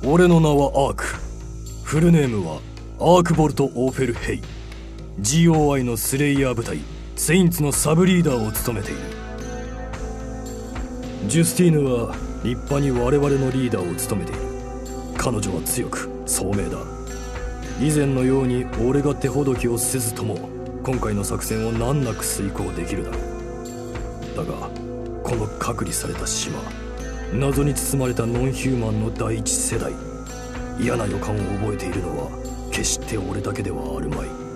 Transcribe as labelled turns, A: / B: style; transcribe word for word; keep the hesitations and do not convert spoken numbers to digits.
A: 俺の名はアーク。フルネームはアークボルト・オーフェル・ヘイ。 ジーオーアイ のスレイヤー部隊セインツのサブリーダーを務めている。ジュスティーヌは立派に我々のリーダーを務めている。彼女は強く聡明だ。以前のように俺が手ほどきをせずとも今回の作戦を難なく遂行できるだろう。だがこの隔離された島、謎に包まれたノンヒューマンの第一世代、嫌な予感を覚えているのは決して俺だけではあるまい。